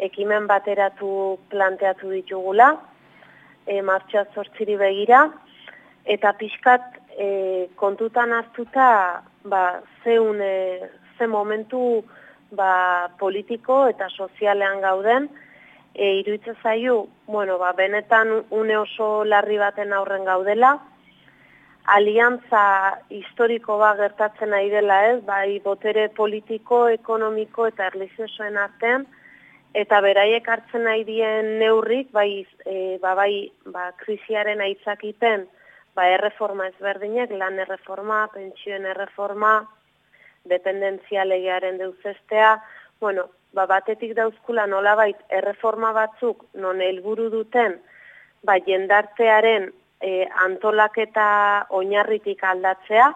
ekimen bateratu planteatu ditugula, martxoak 8 begira, eta pixkat kontutan hartuta ze momentu politiko eta sozialean gauden, iruditzen zaiu, benetan une oso larri baten aurren gaudela, aliantza historiko bat gertatzen ari dela ez, bai botere politiko, ekonomiko eta erlijiosoen artean, eta beraiek hartzen nahi dien neurrik, krisiaren aitzakiten, erreforma ezberdinek, lan erreforma, pentsioen erreforma, dependentzia legearen deuzestea, batetik dauzkula nolabait erreforma batzuk non helburu duten, jendartearen antolaketa oinarritik aldatzea,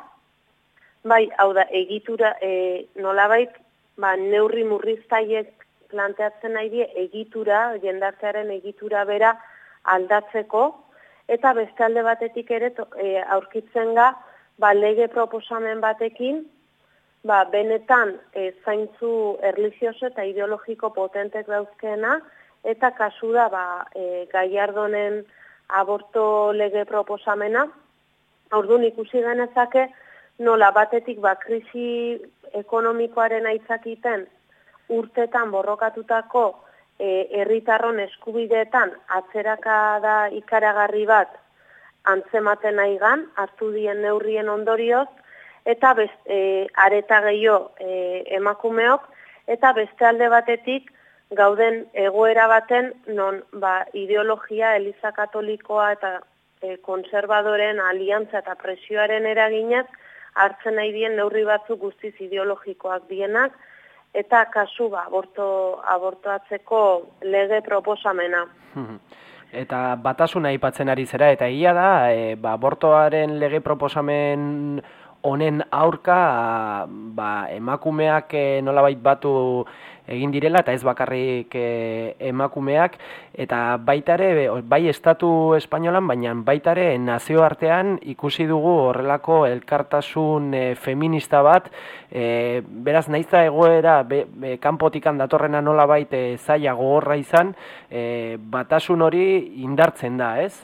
hau da, egitura, nolabait, neurri murriztaiek planteatzen nahi die egitura, jendartearen egitura bera aldatzeko, eta beste alde batetik ere aurkitzen ga, lege proposamen batekin, benetan zaintzu erlijioso eta ideologiko potentek dauzkeena, eta kasu da Gallardonen aborto lege proposamena. Orduan ikusi genezake nola batetik krisi ekonomikoaren aitzakiten urtetan borrokatutako herritarron eskubideetan atzerakada ikaragarri bat antzematen nahigan, hartu dien neurrien ondorioz, eta areta gehiago emakumeok, eta beste alde batetik gauden egoera baten non ideologia, Eliza Katolikoa eta konservadoren aliantza eta presioaren eraginez hartzen nahi dien neurri batzuk guztiz ideologikoak dienak, eta kasu abortoatzeko lege proposamena. Eta batasuna aipatzen ari zera, eta egia da, abortoaren lege proposamen honen aurka emakumeak nolabait batu egin direla, eta ez bakarrik emakumeak, eta baita ere, bai estatu espainolan, baina baita ere nazioartean ikusi dugu horrelako elkartasun feminista bat, beraz nahiz egoera kanpotikan datorrena nolabait zaila gogorra izan, batasun hori indartzen da, ez?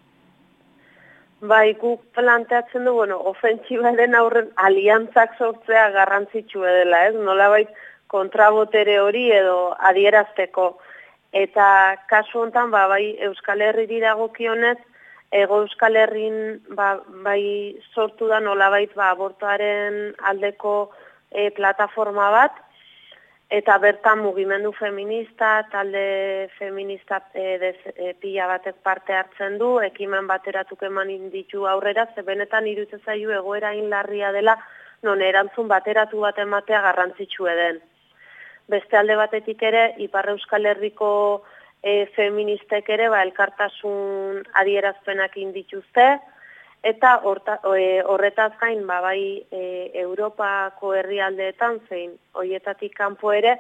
Guk planteatzen du, ofentsibaren aurren aliantzak sortzea garrantzitsu dela, ez? Nolabait kontrabotere hori edo adierazteko. Eta kasu honetan, Euskal Herriri dagokionez, Ego Euskal Herrin sortu da nolabait abortoaren aldeko plataforma bat, eta bertan mugimendu feminista, talde feminista pila batek parte hartzen du, ekimen bateratuk eman ditu aurrera, ze benetan iruditzen zaiu egoera larria dela, non erantzun bateratu bat ematea garrantzitsu den. Beste alde batetik ere, Ipar Euskal Herriko feministek ere elkartasun adierazpenak indituzte, eta horretaz gain, Europako herrialdeetan zein horietatik kanpo ere,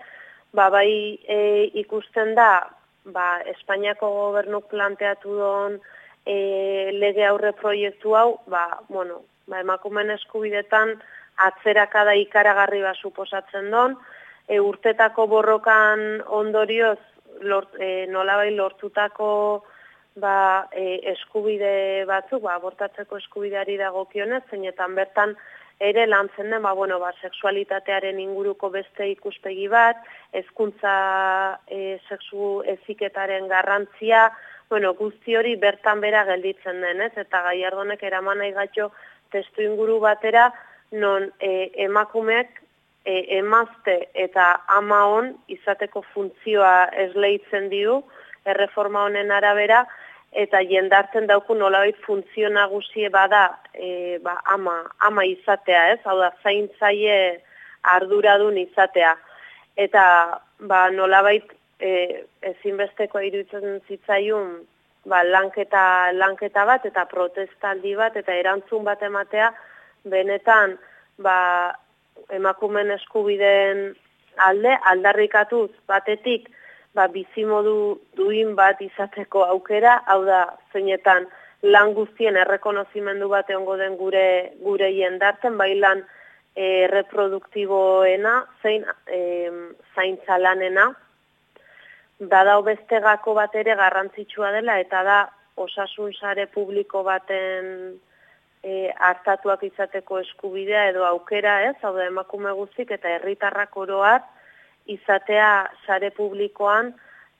ikusten da, Espainiako gobernuk planteatu don lege aurre proiektu hau, emakumeen eskubidetan atzerakada ikaragarri suposatzen don, urtetako borrokan ondorioz nolabait lortutako eskubide batzuk, abortatzeko eskubideari dagokionez, zeinetan bertan ere lantzen den, sexualitatearen inguruko beste ikuspegi bat, hezkuntza sexu heziketaren garrantzia, guzti hori bertan bera gelditzen denez, eta Gallardonek eraman nahi gatxo testu inguru batera, non emakumeek emazte eta ama hon izateko funtzioa esleitzen diu, erreforma honen arabera, eta jendartzen dauku nolabait funtzio nagusie bada ama izatea, ez? Hau da, zaintzaile arduradun izatea. Eta nolabait ezinbestekoa iruditzen zitzaiun lanketa bat eta protestaldi bat eta erantzun bat ematea benetan emakumeen eskubideen aldarrikatuz batetik bizimodu duin bat izateko aukera, hau da zeinetan lan guztien errekonozimendu bat egongo den gure jendarten, bai lan reproduktiboena, zein zaintza lanena, badao beste gako bat ere garrantzitsua dela, eta da osasun sare publiko baten hartatuak izateko eskubidea edo aukera, ez, hau da emakume guztik eta herritarrak oro har izatea sare publikoan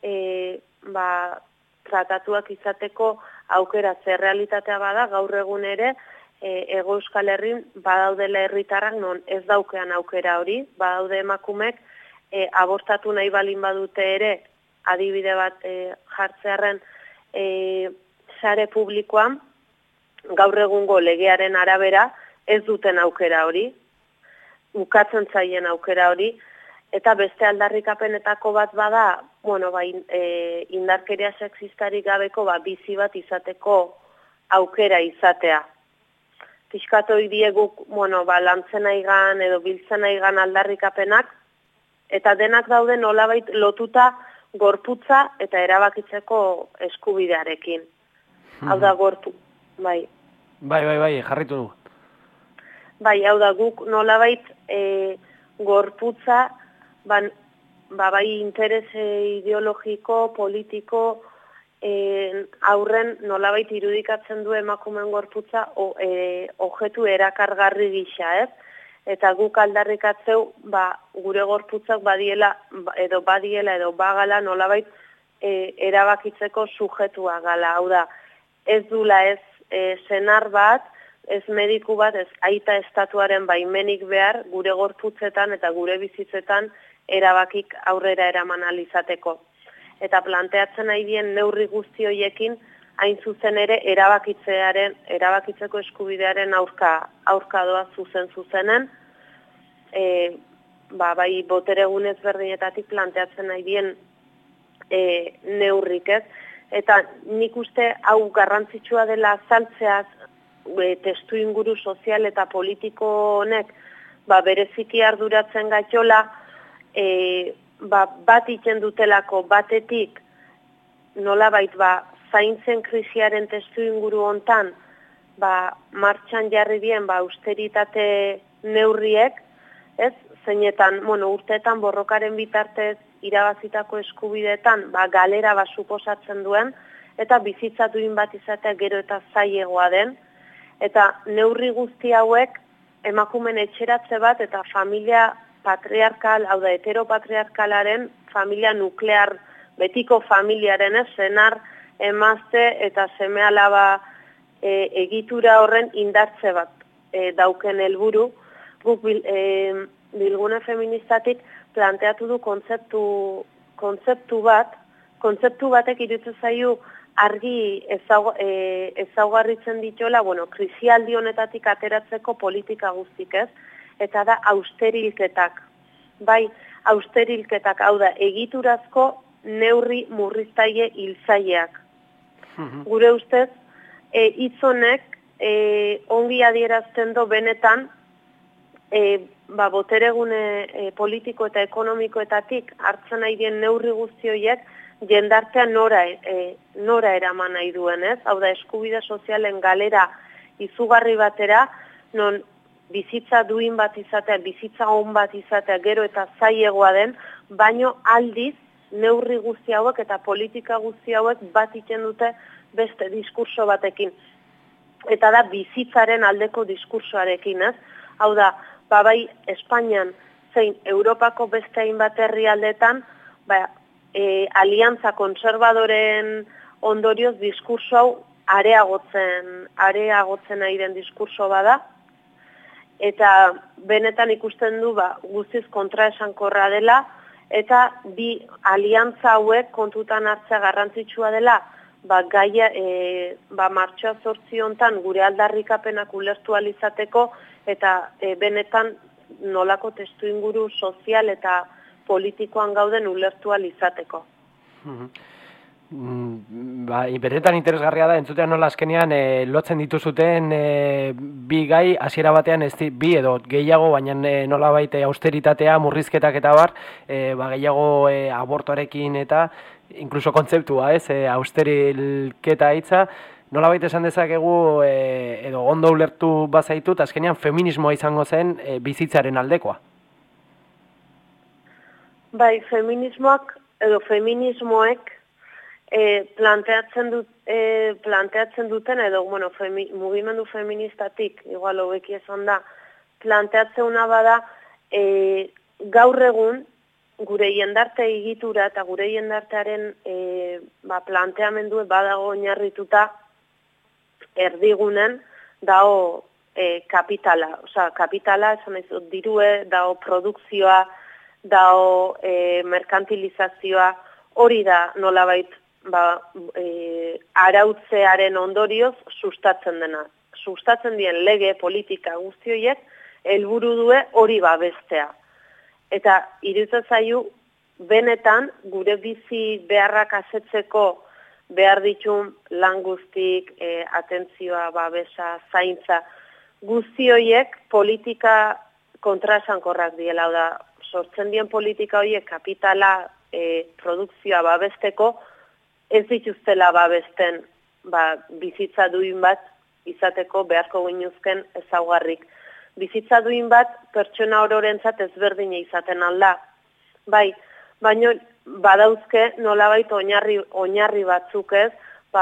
tratatuak izateko aukera. Zer realitatea bada, gaur egun ere Hego Euskal Herrin badaudela herritarrak non ez daukean aukera hori, badaude emakumek abortatu nahi balin badute ere, adibide bat jartzearren sare publikoan, gaur egungo legearen arabera ez duten aukera hori, ukatzen zaien aukera hori, eta beste aldarrikapenetako bat bada, indarkeria sexistarik gabeko bizi bat izateko aukera izatea. Piskatoi dieguk, lantzen aigan edo biltzen aigan aldarrikapenak, eta denak daude nolabait lotuta gorputza eta erabakitzeko eskubidearekin. Hau da bai. Bai, jarritu du. Bai, hau da guk nolabait gorputza, bai interes ideologiko, politiko, aurren nolabait irudikatzen du emakumeen gorputza objektu erakargarri gisa, ez? Eta guk aldarrikatzeu, gure gorputzak badiela edo bagala nolabait erabakitzeko sujetua gala. Hau da, ez dula ez senar bat, ez mediku bat, ez aita estatuaren baimenik behar gure gorputzetan eta gure bizitzetan erabakik aurrera eraman alizateko. Eta planteatzen nahi dien neurri guzti horiekin hain zuzen ere erabakitzeko eskubidearen aurka doa zuzenen, bai botere egunez berdinetatik planteatzen nahi dien neurrik, ez? Eta nik uste hau garrantzitsua dela azaltzeaz testu inguru sozial eta politiko honek bereziki arduratzen gaitxola, bat iten dutelako batetik nolabait zaintzen krisiaren testu inguru hontan martxan jarri dien austeritate neurriek, ez? Zeinetan, urteetan borrokaren bitartez irabazitako eskubideetan galera suposatzen duen, eta bizitza duin bat izatea gero eta zailegoa den, eta neurri guzti hauek emakumen etxeratze bat eta familia patriarkal, hau da heteropatriarkalaren familia nuklear, betiko familiaren, senar, emazte eta seme alaba egitura horren indartze bat dauken helburu. Guk bilgune feministatik planteatu du kontzeptu batek iruditzen zaio argi ezaugarritzen dituela, krisialdi honetatik ateratzeko politika guztik, ez? Eta da austerilketak. Bai, austerilketak, hau da, egiturazko neurri murriztaile hiltzaileak. Gure ustez, hitz honek ongi adierazten du benetan boteregune politiko eta ekonomikoetatik hartzen nahi dien neurri guzti horiek jendartean nora eraman nahi duen, ez? Hau da, eskubide sozialen galera izugarri batera, non bizitza duin bat izatea, bizitza on bat izatea gero eta zailegoa den, baino aldiz neurri guzti hauek eta politika guzti hauek bat iten dute beste diskurso batekin. Eta da bizitzaren aldeko diskursoarekin, ez? Hau da, bai Espainian zein Europako beste hainbat herrialdetan, aliantza konservadoren ondorioz diskurso hau areagotzen nahi den diskurso bada, eta benetan ikusten du guztiz kontraesankorra dela, eta bi aliantza hauek kontutan hartzea garrantzitsua dela, gaia martxoa 8 hontan gure aldarrikapenak ulertu ahal izateko, eta benetan nolako testu inguru sozial eta politikoan gauden ulertu ahal izateko. Benetan interesgarria da, entzutean nola azkenean lotzen dituzuten bi gai, hasiera batean bi edo gehiago, baina nolabait austeritatea, murrizketak eta bar, gehiago abortoarekin eta inkluso kontzeptua, austerilketa hitza, nolabait esan dezakegu edo ondo ulertu bazaitut, azkenean feminismoa izango zen bizitzaren aldekoa. Bai, feminismoak edo feminismoek planteatzen duten edo mugimendu feministatik igual hobeki esan da planteatzeuna bada gaur egun gure jendarte egitura eta gure jendartearen planteamendu badago oinarrituta erdigunen dao kapitala, kapitala esan ez dirue, dao produkzioa, dao merkantilizazioa, hori da nolabait arautzearen ondorioz sustatzen dena. Sustatzen dien lege, politika guztioiek, helburu due hori babestea. Eta iruditzen zaiu, benetan gure bizi beharrak asetzeko behar ditun lan guztik, atentzioa, babesa, zaintza, guztioiek politika kontraesankorrak diela, da, sortzen dien politika horiek kapitala produkzioa babesteko, ez dituztela babesten bizitza duin bat izateko beharko ginuzken ezaugarrik. Bizitza duin bat pertsona ororentzat ezberdina izaten alda. Bai, baina badauzke nolabait oinarri batzuk ez,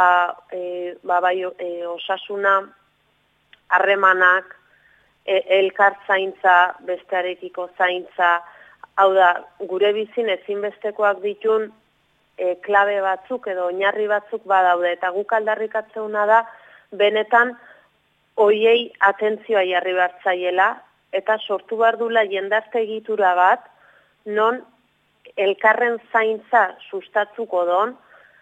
osasuna, harremanak, elkar zaintza, bestearekiko zaintza, hau da, gure bizin ezinbestekoak ditun klabe batzuk edo oinarri batzuk badaude, eta guk aldarrikatzeuna da, benetan hoiei atentzioa jarri hartzaiela, eta sortu behar dula jendarte egitura bat, non elkarren zaintza sustatzuko don,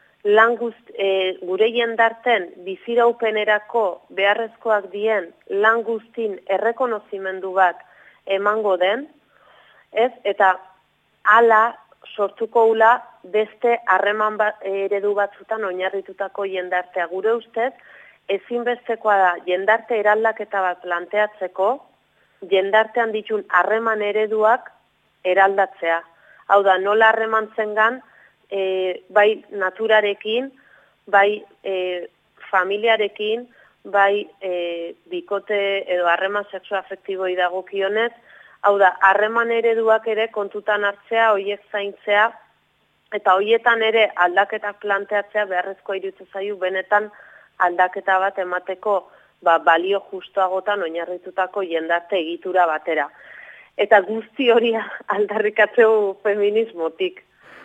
gure jendarten biziraupenerako beharrezkoak dien lan guztin errekonozimendu bat emango den, ez? Eta hala sortuko ula beste harreman eredu batzutan oinarritutako jendartea. Gure ustez, ezinbestekoa da jendarte eraldaketa bat planteatzeko, jendartean ditun harreman ereduak eraldatzea. Hau da, nola harremantzen gan, bai naturarekin, bai familiarekin, bai bikote edo harreman sexuafektiboi dagokionez, hau da, harreman ereduak ere kontutan hartzea, hoiek zaintzea, eta hoietan ere aldaketak planteatzea beharrezko iruditzen zaiu benetan aldaketa bat emateko balio justuagotan oinarritutako jendarte egitura batera. Eta guzti hori aldarrikatzeu feminismotik.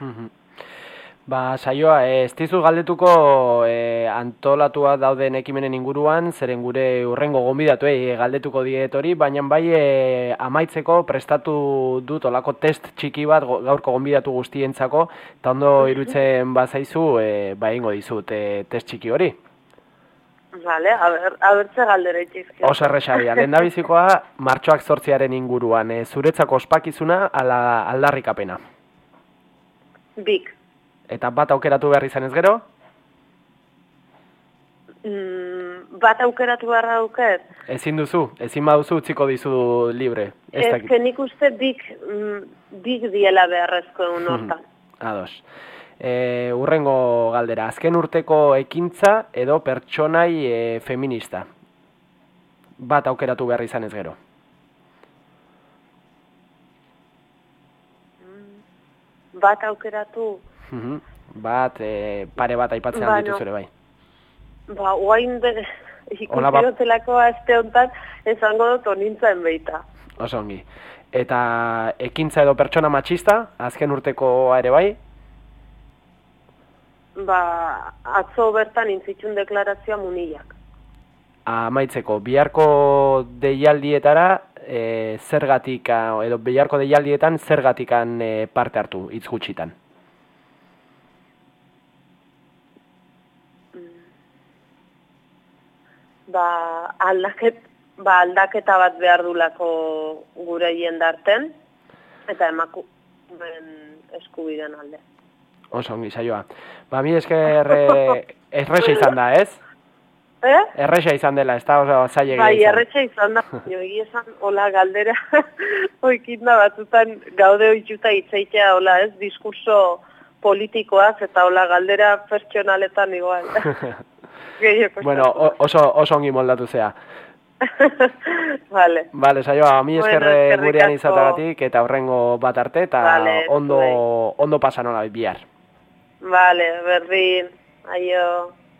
Saioa, ez dizu galdetuko antolatua dauden ekimenen inguruan, zeren gure urrengo gonbidatuei galdetuko diet hori, baina bai amaitzeko prestatu dut olako test txiki bat gaurko gonbidatu guztientzako, eta ondo irutzen bazaizu, ingo dizut test txiki hori. Vale, abertze galdera itxizkio. Oso errexabia, lehendabizikoa martxoak 8 inguruan, zuretzako ospakizuna ala aldarrikapena? Bik. Eta bat aukeratu behar izan ez gero? Bat aukeratu behar dauket? Ezin duzu, ezin baduzu utziko dizu libre. Nik uste bik diela beharrezko egun hortan. Ados. Urrengo galdera, azken urteko ekintza edo pertsonai feminista? Bat aukeratu behar izan ez gero? Bat aukeratu... Bat, pare bat aipatzen dituz ere bai. Oain ikusirotelako azte honetan esango dut onintzaen behita. Oso ongi. Eta ekintza edo pertsona matxista, azken urtekoa ere bai? Atzo bertan intzitxun deklarazioa munilak. Amaitzeko, biharko deialdietara zergatik, edo biharko deialdietan zergatikan parte hartu, hitz gutxitan? Aldaketa bat behar dulako gure jendarten, eta emakumeen eskubideen alde. Oso ongi, saioa. Mi esker erresa izan da, ez? Erresa izan dela, ez da oso zaila izan. Bai, erresa izan da. Egia esan, hola, galdera, oikinda batzutan gaude oitxuta itzaitea, hola, ez, diskurso politikoaz, eta hola, galdera pertsonaletan igual. Bueno, oso ongi moldatu zea. Vale. Vale, saioa, mi esker gurean izatagatik eta horrengo bat arte eta ondo pasa nola bihar. Vale, berdin. Aio.